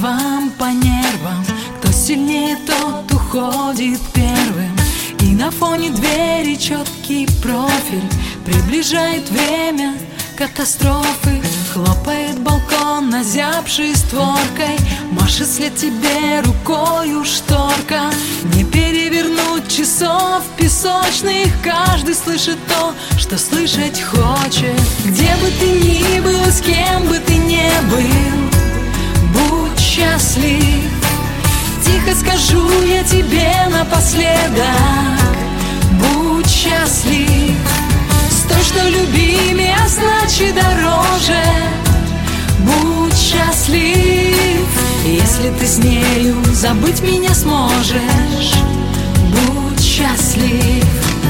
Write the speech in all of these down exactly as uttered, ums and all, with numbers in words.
вам по нервам. Кто сильнее, тот уходит первым. И на фоне двери четкий профиль приближает время катастрофы. Хлопает балкон, озябший створкой, машет след тебе рукою шторка. Не перевернуть часов песочных, каждый слышит то, что слышать хочет. Где бы ты ни был, с кем бы ты не был, будь счастлив. Тихо скажу я тебе напоследок, будь счастлив. С той, что любимее, а значит дороже, будь счастлив. Если ты с нею забыть меня сможешь, будь счастлив.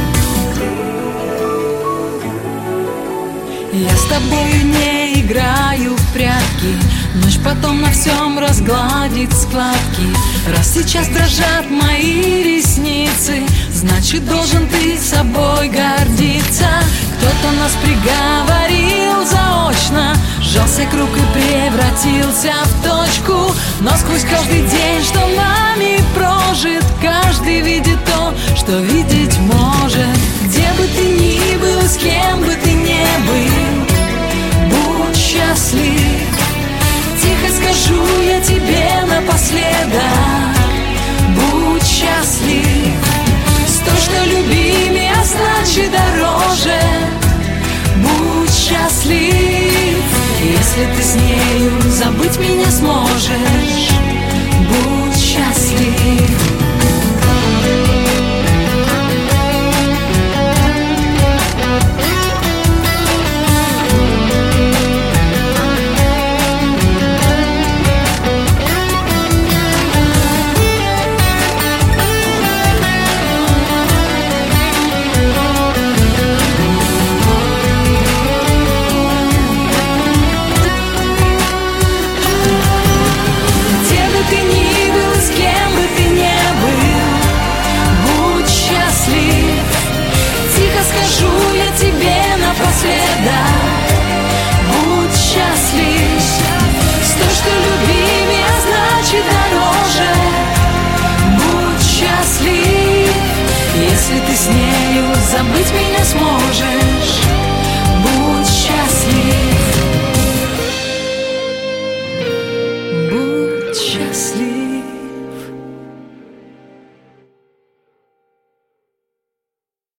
Я с тобою не играю в прятки, ночь потом на всем разгладит складки. Раз сейчас дрожат мои ресницы, значит должен ты собой гордиться. Кто-то нас приговорил заочно, сжался круг и превратился в точку. Но сквозь каждый день, что нами прожит, каждый видит то, что видеть может. Где бы ты ни был, с кем бы ты не был, будь счастлив. Тихо скажу я тебе напоследок, будь счастлив. С той, что любимее, а значит дороже, будь счастлив. Если ты с нею забыть меня сможешь,